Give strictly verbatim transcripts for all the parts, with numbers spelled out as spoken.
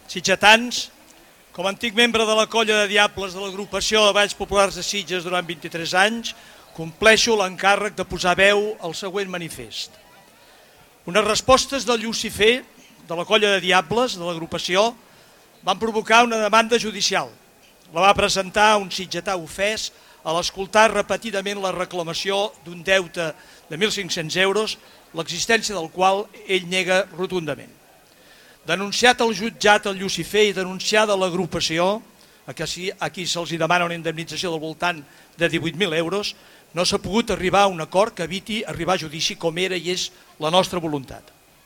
Sitgetans, com a antic membre de la colla de diables de l'agrupació de Balls Populars de Sitges durant vint-i-tres anys, compleixo l'encàrrec de posar veu al següent manifest. Unes respostes del Llucifer, de la colla de diables de l'agrupació, van provocar una demanda judicial. La va presentar un sitgetà ofès a l'escoltar repetidament la reclamació d'un deute de mil cinc-cents euros, l'existència del qual ell nega rotundament. Denunciat al jutjat el Llucifer i denunciada l'agrupació, a qui se'ls demana una indemnització del voltant de divuit mil euros, no s'ha pogut arribar a un acord que eviti arribar a judici com era i és la nostra voluntat.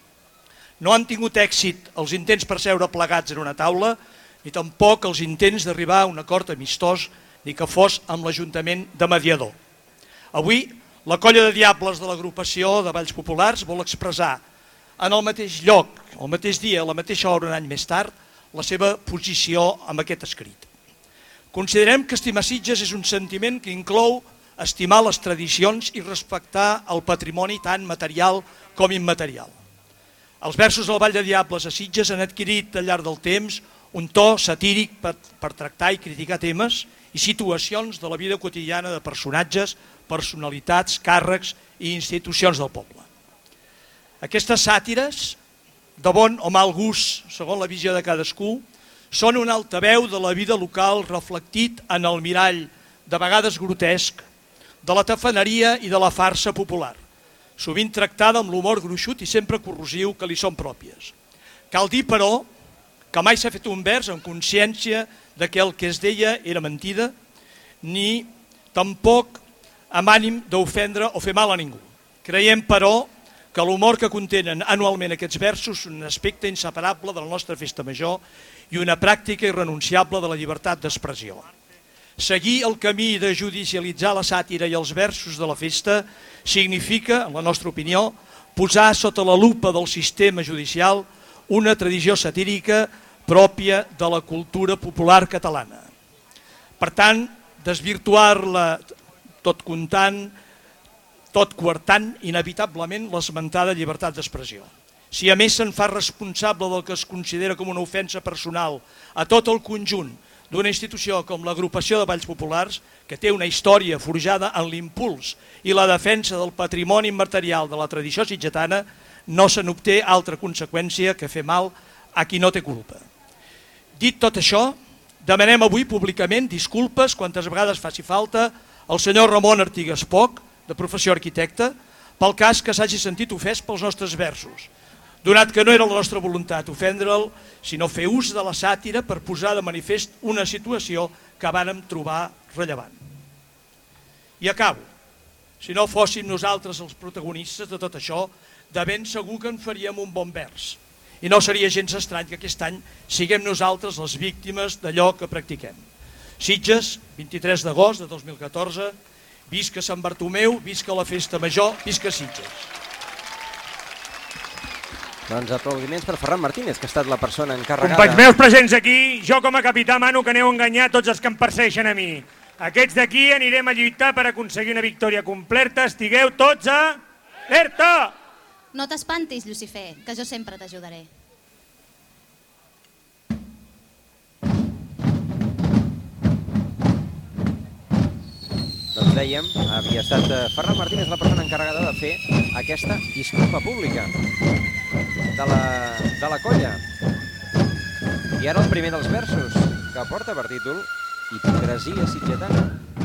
No han tingut èxit els intents per seure plegats en una taula, ni tampoc els intents d'arribar a un acord amistós, ni que fos amb l'Ajuntament de mediador. Avui, la colla de diables de l'agrupació de Balls Populars vol expressar en el mateix lloc, el mateix dia, a la mateixa hora, un any més tard, la seva posició amb aquest escrit. Considerem que estimar Sitges és un sentiment que inclou estimar les tradicions i respectar el patrimoni tant material com immaterial. Els versos del Ball de Diables a Sitges han adquirit al llarg del temps un to satíric per, per tractar i criticar temes i situacions de la vida quotidiana de personatges, personalitats, càrrecs i institucions del poble. Aquestes sàtires, de bon o mal gust, segons la visió de cadascú, són un altaveu de la vida local reflectit en el mirall, de vegades grotesc, de la tafaneria i de la farsa popular, sovint tractada amb l'humor gruixut i sempre corrosiu que li són pròpies. Cal dir, però, que mai s'ha fet un vers amb consciència de que el que es deia era mentida, ni tampoc amb ànim d'ofendre o fer mal a ningú. Creiem, però, que l'humor que contenen anualment aquests versos és un aspecte inseparable de la nostra festa major i una pràctica irrenunciable de la llibertat d'expressió. Seguir el camí de judicialitzar la sàtira i els versos de la festa significa, en la nostra opinió, posar sota la lupa del sistema judicial una tradició satírica pròpia de la cultura popular catalana. Per tant, desvirtuar-la tot comptant, tot coartant inevitablement l'esmentada llibertat d'expressió. Si a més se'n fa responsable del que es considera com una ofensa personal a tot el conjunt d'una institució com l'agrupació de Balls Populars, que té una història forjada en l'impuls i la defensa del patrimoni immaterial de la tradició sitgetana, no se n'obté altra conseqüència que fer mal a qui no té culpa. Dit tot això, demanem avui públicament disculpes quantes vegades faci falta al senyor Ramon Artigas Poch, de professió arquitecte, pel cas que s'hagi sentit ofès pels nostres versos, donat que no era la nostra voluntat ofendre'l, sinó fer ús de la sàtira per posar de manifest una situació que vàrem trobar rellevant. I acabo. Si no fóssim nosaltres els protagonistes de tot això, de ben segur que en faríem un bon vers. I no seria gens estrany que aquest any siguem nosaltres les víctimes d'allò que practiquem. Sitges, vint-i-tres d'agost de dos mil catorze, visca Sant Bartomeu, visca la Festa Major, visca Sitges. Doncs aplaudiments per Ferran Martínez, que ha estat la persona encarregada. Companys meus presents aquí, jo com a capità mano que aneu a enganyar tots els que em persegueixen a mi. Aquests d'aquí anirem a lluitar per aconseguir una victòria completa. Estigueu tots a... Alerta! No t'espantis, Llucifer, que jo sempre t'ajudaré. Doncs dèiem, havia estat Ferran Martínez la persona encarregada de fer aquesta disculpa pública de la, de la colla. I ara el primer dels versos, que porta per títol Hipocresia sitgetana.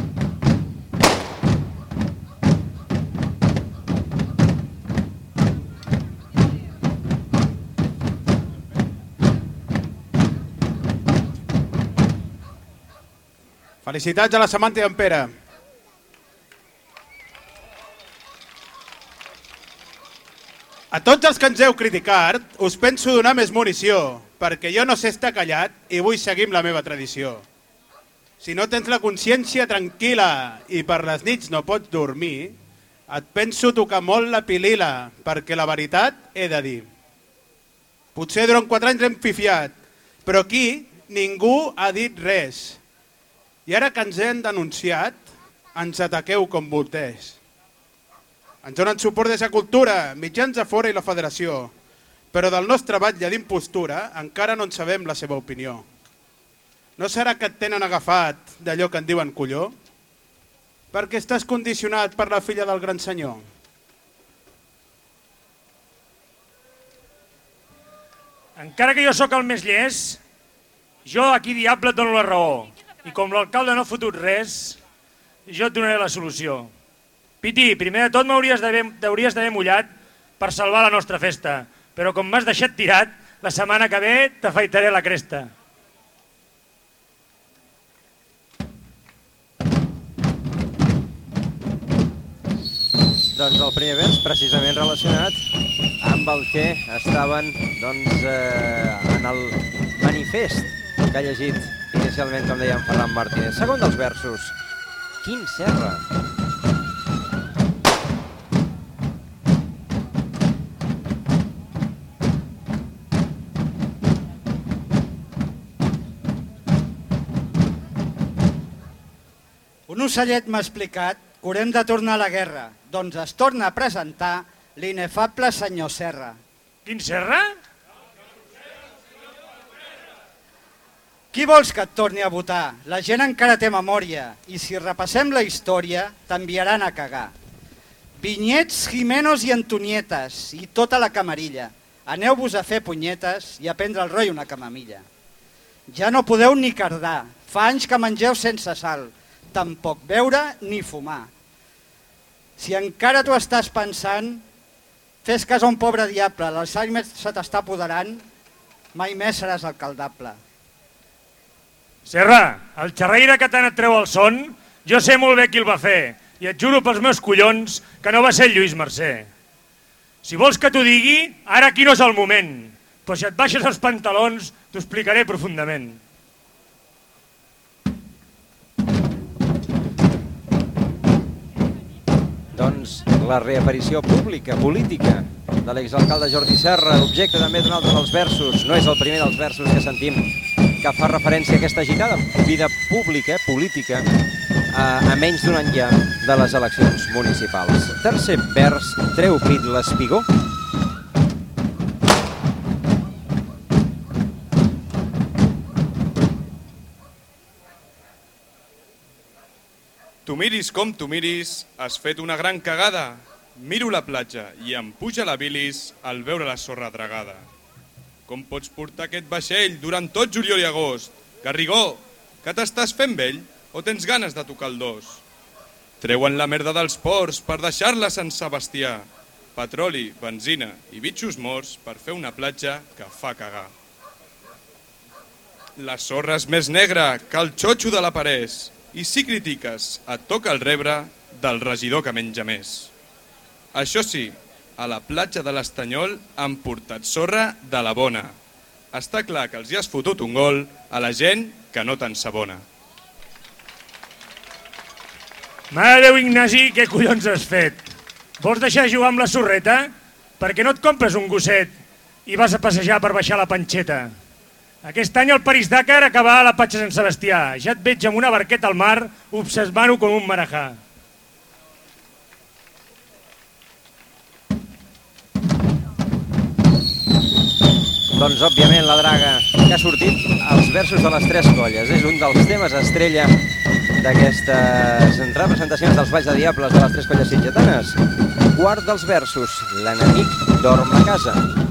Felicitats a la Samantha i en Pere. A tots els que ens heu criticat, us penso donar més munició, perquè jo no sé estar callat i vull seguir amb la meva tradició. Si no tens la consciència tranquil·la i per les nits no pots dormir, et penso tocar molt la pilila, perquè la veritat he de dir. Potser durant quatre anys hem fifiat, però aquí ningú ha dit res. I ara que ens hem denunciat, ens ataqueu com volters. Ens donen suport des de Cultura, mitjans de fora i la Federació. però del nostre batlle d'impostura encara no en sabem la seva opinió. No serà que et tenen agafat d'allò que en diuen colló? Perquè estàs condicionat per la filla del gran senyor? Encara que jo sóc el més llest, jo aquí, diable, et dono la raó. I com l'alcalde no ha fotut res, jo et donaré la solució. Piti, primer de tot m'hauries d'haver mullat per salvar la nostra festa, però com m'has deixat tirat, la setmana que ve t'afaitaré la cresta. Doncs el primer vers precisament relacionat amb el que estaven doncs, eh, en el manifest que ha llegit inicialment, com deia en Ferran Martínez. Segon dels versos, Quim Serra. Un ocellet m'ha explicat que haurem de tornar a la guerra, doncs es torna a presentar l'inefable senyor Serra. Quin Serra? Qui vols que et torni a votar? La gent encara té memòria i si repassem la història t'enviaran a cagar. Vinyets, Jimenos i Antonietes i tota la camarilla. Aneu-vos a fer punyetes i a prendre el rotllo una camamilla. Ja no podeu ni cardar, fa anys que mengeu sense sal, tampoc beure ni fumar. Si encara tu estàs pensant, fes cas a un pobre diable, l'Alzheimer se t'està apoderant, mai més seràs alcaldable. Serra, el xerraire que tant et treu el son, jo sé molt bé qui el va fer, i et juro pels meus collons que no va ser Lluís Mercè. Si vols que t'ho digui, ara aquí no és el moment, però si et baixes els pantalons t'ho explicaré profundament. Doncs la reaparició pública, política, de l'exalcalde Jordi Serra, objecte també d'un altre dels versos, no és el primer dels versos que sentim, que fa referència a aquesta agitada vida pública, política, a, a menys d'un any ja de les eleccions municipals. Tercer vers, treu pit l'espigó. Tu miris com tu miris, has fet una gran cagada. Miro la platja i em puja la bilis al veure la sorra dragada. Com pots portar aquest vaixell durant tot juliol i agost? Garrigó, que t'estàs fent vell o tens ganes de tocar el dos? Treuen la merda dels ports per deixar-la sense bestiar. Petroli, benzina i bitxos morts per fer una platja que fa cagar. La sorra és més negra que el xotxo de la Parés. I si critiques, et toca el rebre del regidor que menja més. Això sí, a la platja de l'Estanyol han portat sorra de la bona. Està clar que els hi has fotut un gol a la gent que no t'ensabona. Mare de Déu, Ignasi, què collons has fet? Vols deixar jugar amb la sorreta? Per què no et compres un gosset i vas a passejar per baixar la panxeta? Aquest any el París-Dakar acabà a la Patxa Sant Sebastià. Ja et veig amb una barqueta al mar observant-ho com un marajà. Doncs, òbviament, la draga que ha sortit als versos de les tres colles. És un dels temes estrella d'aquestes representacions dels balls de diables de les tres colles sitgetanes. Quart dels versos, l'enemic dorm a casa.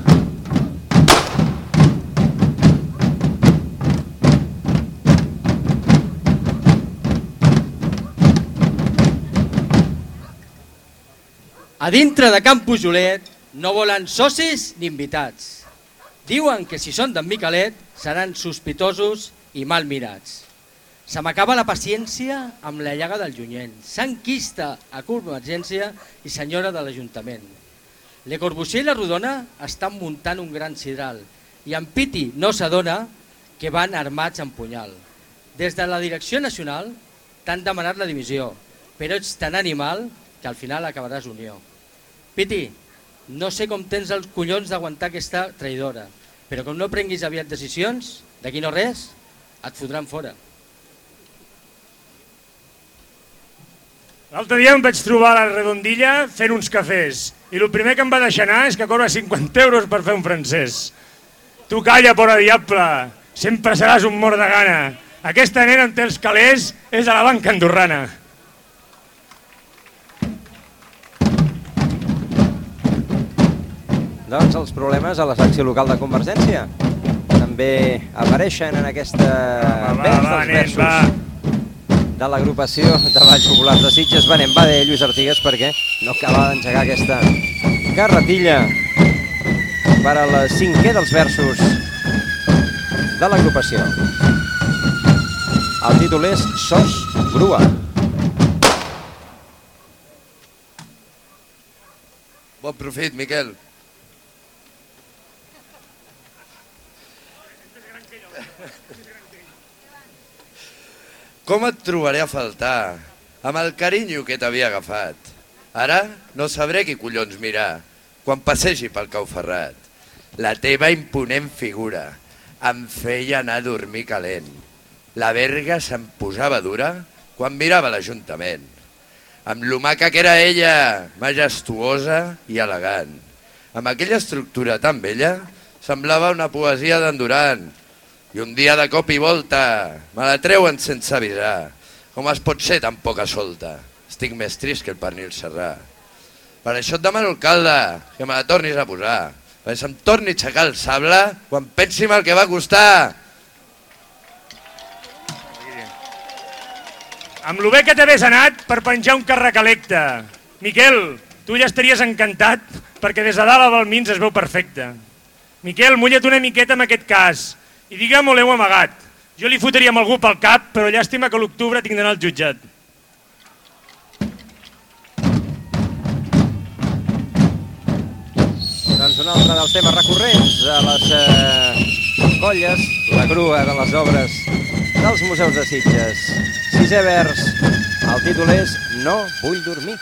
A dintre de Can Pujolet no volen socis ni invitats. Diuen que si són d'en Miquelet seran sospitosos i mal mirats. Se m'acaba la paciència amb la llaga del Junyent, sanquista a Convergència i senyora de l'Ajuntament. Le Corbusier i la Rodona estan muntant un gran sidral i en Piti no s'adona que van armats amb punyal. Des de la Direcció Nacional t'han demanat la dimissió, però ets tan animal que al final acabaràs unió. Piti, no sé com tens els collons d'aguantar aquesta traïdora, però com no prenguis aviat decisions, d'aquí no res, et fotran fora. L'altre dia em vaig trobar a la Redondilla fent uns cafès i el primer que em va deixar anar és que cobra cinquanta euros per fer un francès. Tu calla, pora diable, sempre seràs un mort de gana. Aquesta nena amb té els calés és a la banca andorrana. Doncs els problemes a la secció local de Convergència també apareixen en aquesta vers dels versos de l'agrupació de Balls Populars de Sitges. Va, anem, va de Lluís Artigas, perquè no acaba d'engegar aquesta carretilla per al cinquè dels versos de l'agrupació. El títol és Sos Grua. Bon profit, Miquel. Com et trobaré a faltar amb el carinyo que t'havia agafat? Ara no sabré qui collons mirar quan passegi pel Cau Ferrat. La teva imponent figura em feia anar a dormir calent. La verga se'm posava dura quan mirava l'Ajuntament. Amb lo maca que era ella, majestuosa i elegant. Amb aquella estructura tan bella, semblava una poesia d'en Duran. I un dia de cop i volta me la treuen sense avisar. Com es pot ser tan poca solta? Estic més trist que el pernil serrà. Per això et demano, alcalde, que me la tornis a posar, perquè se'm torni a aixecar el sable quan pensi el que va costar. Amb lo bé que t'hagués anat per penjar un càrrec electe. Miquel, tu ja estaries encantat perquè des de dalt a Balmins es veu perfecte. Miquel, mulla't una miqueta amb aquest cas i digue'm on l'heu amagat. Jo li fotria amb algú pel cap, però llàstima que a l'octubre tinc d'anar al jutjat. Doncs un altre dels temes recurrents de les eh, colles, la grua de les obres dels museus de Sitges. Sisè vers, el títol és No vull dormir.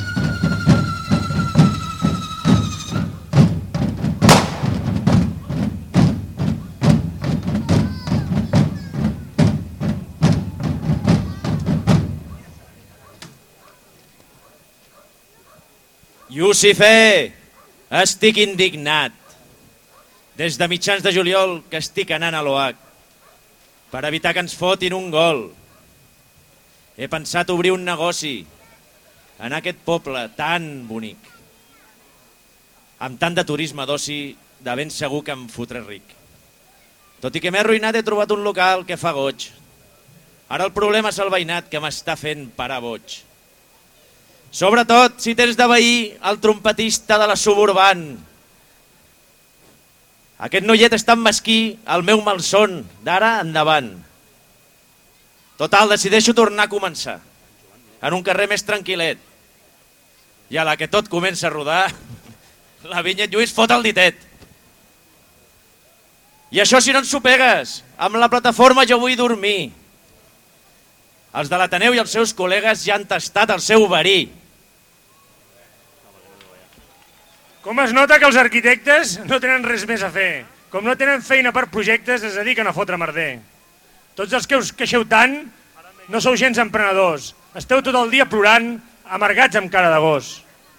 Llucifer, estic indignat. Des de mitjans de juliol que estic anant a l'O H per evitar que ens fotin un gol. He pensat obrir un negoci en aquest poble tan bonic. Amb tant de turisme d'oci, de ben segur que em fotré ric. Tot i que m'he arruïnat, he trobat un local que fa goig. Ara el problema és el veïnat que m'està fent parar boig. Sobretot si tens de veí el trompetista de la Suburban. Aquest noiet és tan mesquí, el meu malson, d'ara endavant. Total, decideixo tornar a començar, en un carrer més tranquil·let. I a la que tot comença a rodar, la Vinyet Lluís fot el ditet. I això si no ens ho pegues, amb la plataforma Jo vull dormir. Els de l'Ateneu i els seus col·legues ja han tastat el seu verí. Com es nota que els arquitectes no tenen res més a fer. Com no tenen feina per projectes, es dediquen a fotre merder. Tots els que us queixeu tant no sou gens emprenedors. Esteu tot el dia plorant, amargats amb cara de gos.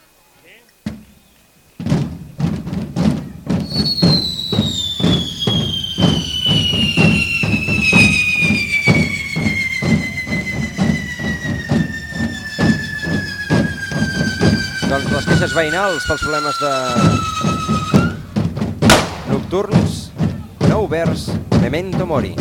Doncs les queixes veïnals pels problemes de nocturns, nou vers, Memento Mori.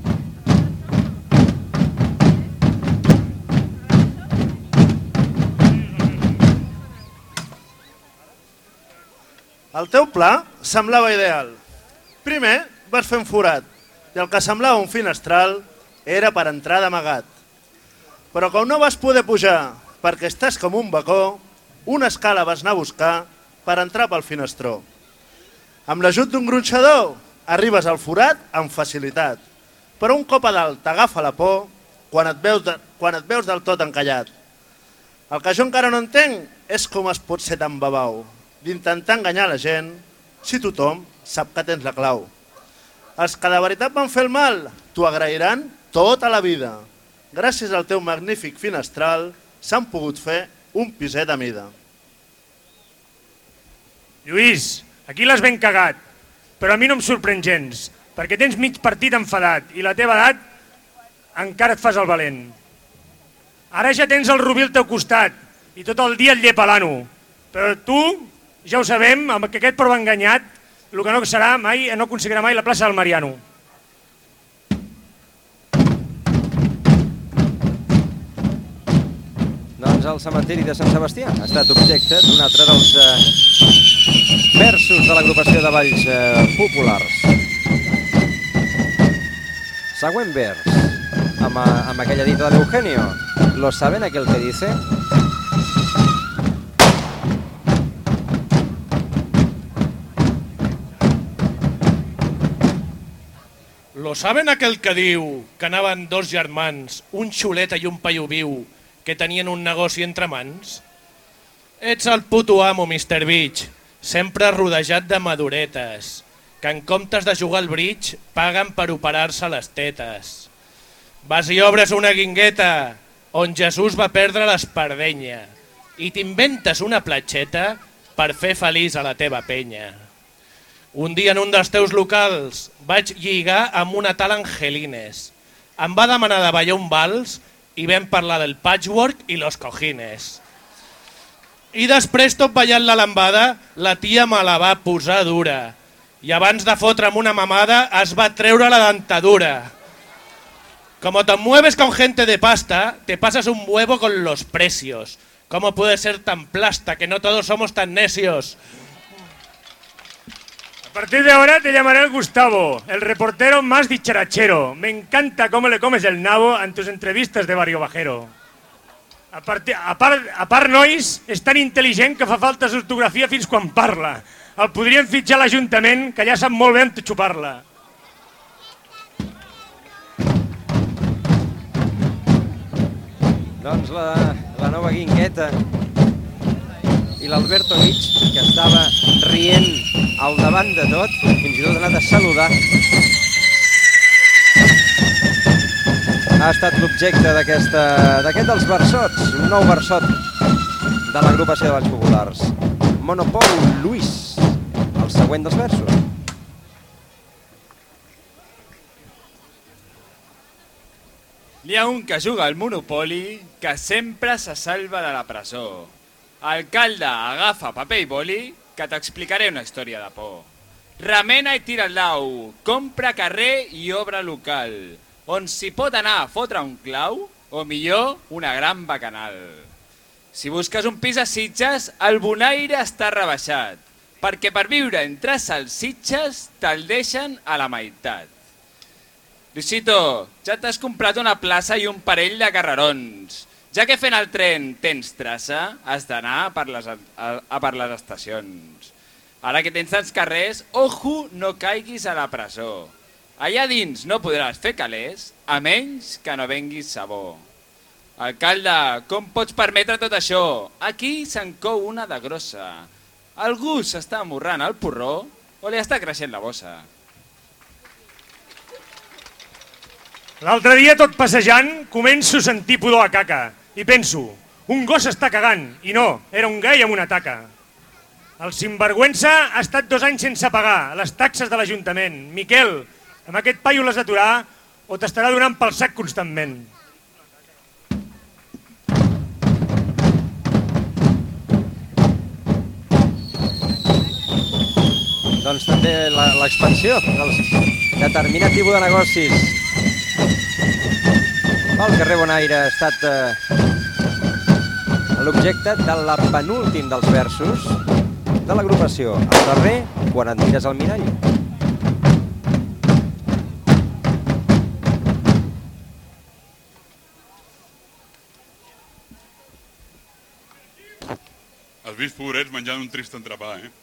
El teu pla semblava ideal. Primer vas fer un forat i el que semblava un finestral era per entrar d'amagat. Però com no vas poder pujar perquè estàs com un bacó, una escala vas anar a buscar per entrar pel finestró. Amb l'ajut d'un gronxador arribes al forat amb facilitat, però un cop a dalt t'agafa la por quan et veus, de, quan et veus del tot encallat. El que jo encara no entenc és com es pot ser tan babau d'intentar enganyar la gent si tothom sap que tens la clau. Els que de veritat van fer el mal t'ho agrairan tota la vida. Gràcies al teu magnífic finestral s'han pogut fer un piset a mida. Lluís, aquí l'has ben cagat, però a mi no em sorprèn gens, perquè tens mig partit enfadat i la teva edat encara et fas el valent. Ara ja tens el Rubí al teu costat i tot el dia et llepa l'ano, però tu, ja ho sabem, amb que aquest prova enganyat, el que no serà mai, no aconseguirà mai la plaça del Mariano. Doncs el cementiri de Sant Sebastià ha estat objecte d'un altre dels eh, versos de l'agrupació de balls eh, populars. Següent vers, amb, amb aquella dita de l'Eugenio. ¿Lo saben aquel que dice? Lo saben aquel que diu que anaven dos germans, un xuleta i un paio viu, que tenien un negoci entre mans? Ets el puto amo, mister Beach, sempre rodejat de maduretes, que en comptes de jugar al bridge paguen per operar-se les tetes. Vas i obres una guingueta on Jesús va perdre l'espardenya i t'inventes una platxeta per fer feliç a la teva penya. Un dia en un dels teus locals vaig lligar amb una tal Angelines. Em va demanar de ballar un vals i vam parlar del patchwork i los cojines. I després, tot ballant la lambada, la tia me la va posar dura i abans de fotre'm una mamada es va treure la dentadura. Como te mueves con gente de pasta, te pasas un huevo con los precios. ¿Cómo puede ser tan plasta que no todos somos tan necios? A partir de ahora te llamaré el Gustavo, el reportero más dicharachero. Me encanta cómo le comes el nabo en tus entrevistas de barrio bajero. A part, a part, a part nois, és tan intel·ligent que fa falta d'ortografia fins quan parla. El podrien fitxar a l'Ajuntament, que ja sap molt bé on xupar-la. Doncs la, la nova guingueta i l'Alberto Mig, que estava rient al davant de tot, fins i tot ha anat a saludar. Ha estat l'objecte d'aquest dels versots, un nou versot de l'agrupació de balls populars. Monopol Luis, el següent dels versos. N'hi ha un que juga al Monopoli que sempre se salva de la presó. Alcalde, agafa paper i boli que t'explicaré una història de por. Remena i tira el dau, compra carrer i obre local, on s'hi pot anar a fotre un clau o millor una gran bacanal. Si busques un pis a Sitges, el bonaire està rebaixat, perquè per viure entre salsitxes te'l deixen a la meitat. Luisito, ja t'has comprat una plaça i un parell de carrerons. Ja que fent el tren tens traça, has d'anar per les, a, a per les estacions. Ara que tens tants carrers, ojo, no caiguis a la presó. Allà dins no podràs fer calés, a menys que no venguis sabó. Alcalde, com pots permetre tot això? Aquí se'n cou una de grossa. Algú s'està amorrant el porró o li està creixent la bossa? L'altre dia, tot passejant, començo a sentir pudor a caca. I penso, un gos està cagant. I no, era un gai amb una taca. El sinvergüenza ha estat dos anys sense pagar les taxes de l'Ajuntament. Miquel, amb aquest paio l'has d'aturar o t'estarà donant pel sac constantment. Doncs també l'expansió del determinat tipus de negocis pel carrer Bonaire ha estat eh, l'objecte de la penúltim dels versos de l'agrupació. El darrer, quan et mires al mirall. Has vist pobrets menjant un trist entrepà, eh?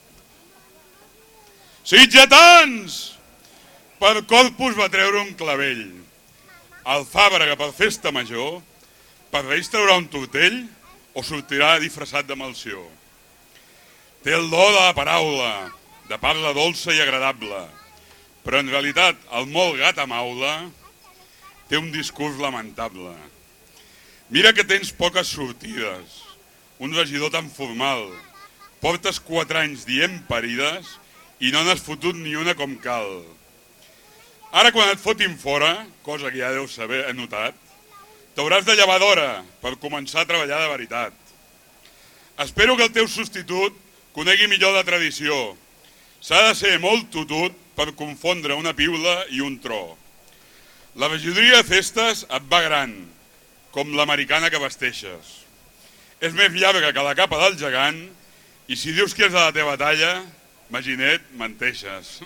Sitgetans! Per Corpus va treure un clavell. El Fàbrega per festa major, per Reis traurà un tortell o sortirà disfressat de malció. Té el do de la paraula, de parla dolça i agradable, però en realitat el molt gat a maula té un discurs lamentable. Mira que tens poques sortides, un regidor tan formal, portes quatre anys dient parides i no n'has fotut ni una com cal. Ara quan et fotin fora, cosa que ja deus saber, he notat, t'hauràs de llevar d'hora per començar a treballar de veritat. Espero que el teu substitut conegui millor la tradició. S'ha de ser molt tutut per confondre una piula i un tro. La regidoria de festes et va gran, com l'americana que vesteixes. És més llarga que la capa del gegant i si dius que és de la teva talla, Maginet, menteixes.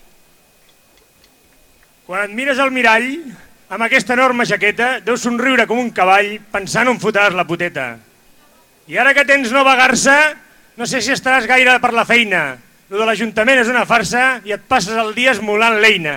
Quan et mires al mirall, amb aquesta enorme jaqueta, deus somriure com un cavall pensant on fotràs la poteta. I ara que tens nova garça, no sé si estaràs gaire per la feina. Lo de l'Ajuntament és una farsa i et passes el dia esmolant l'eina.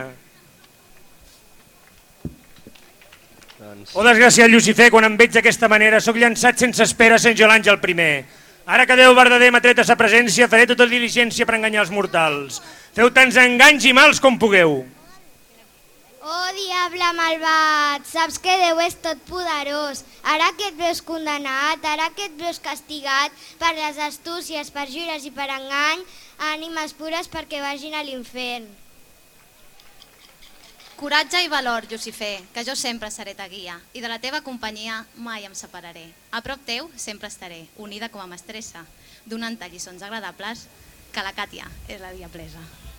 Oh, desgraciat Llucifer, quan em veig d'aquesta manera, sóc llançat sense espera sent jo l'àngel primer. Ara que Déu verdader m'ha tret a sa presència, faré tota diligència per enganyar els mortals. Feu tants enganys i mals com pugueu. Oh, diable malvat, saps que Déu és tot poderós. Ara que et veus condenat, ara que et veus castigat per les astúcies, perjures i per engany, ànimes pures perquè vagin a l'infern. Coratge i valor, Llucifer, que jo sempre seré ta guia, i de la teva companyia mai em separaré. A prop teu sempre estaré, unida com a mestressa, donant-te lliçons agradables, que la Càtia és la diablesa.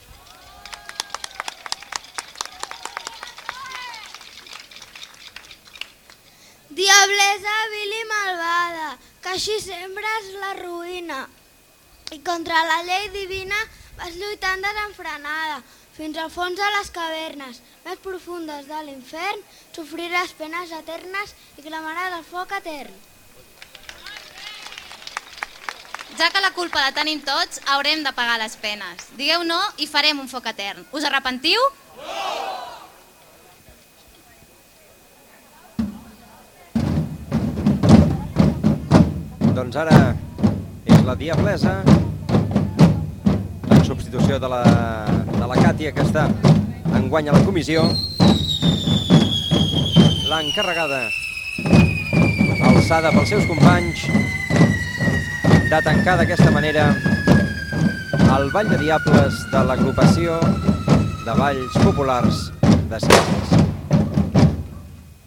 Diablesa vil i malvada, que així sembres la ruïna, i contra la llei divina vas lluitant desenfrenada, fins al fons de les cavernes més profundes de l'infern, sofriràs penes eternes i clamaràs el foc etern. Ja que la culpa la tenim tots, haurem de pagar les penes. Digueu no i farem un foc etern. Us arrepentiu? Doncs ara és la diablesa, en substitució de la, de la Càtia, que està enguany a la comissió, l'encarregada, alçada pels seus companys, de tancar d'aquesta manera el Ball de Diables de l'agrupació de Balls Populars de Sitges.